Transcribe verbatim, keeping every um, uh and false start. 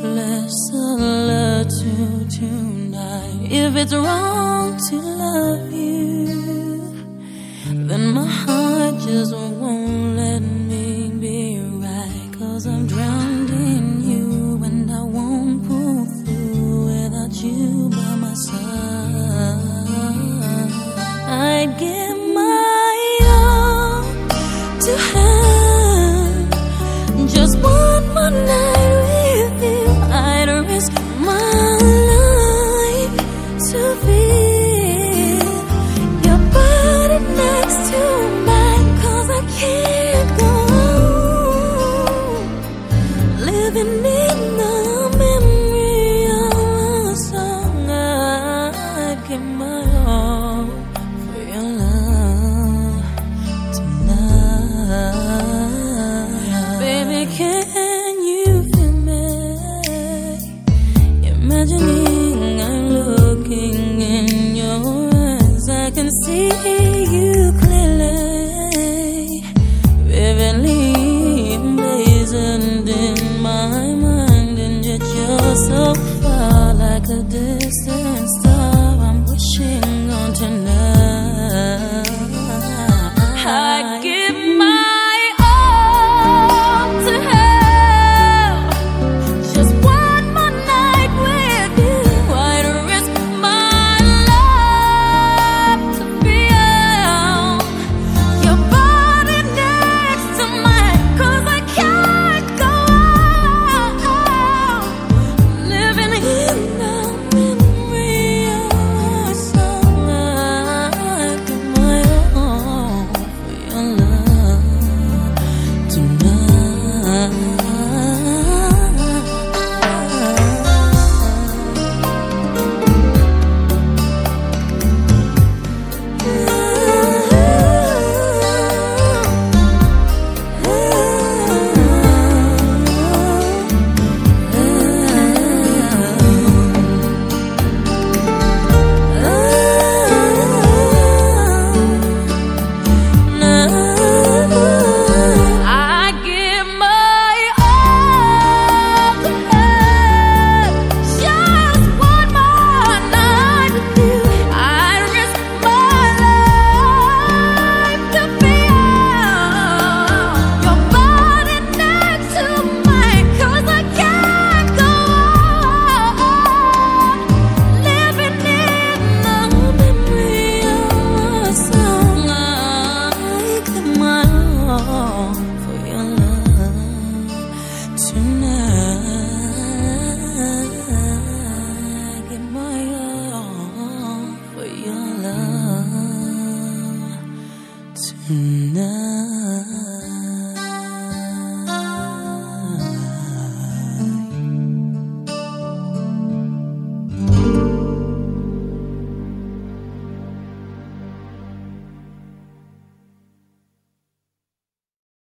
selfless solitude tonight. If it's wrong to love you, then my heart just won't let me be right. Cause I'm drowned in you and I won't pull through without you by my side. I'd give my all to have just one more night with you. I'd risk my life to feel your body next to mine. Cause I can't go on living in the memory of a song. I'd give my all for your love tonight. Baby, can you feel me? Imagining I'm looking in your eyes. I can see you clearly, vividly emblazoned in my mind. And yet you're so far, like a day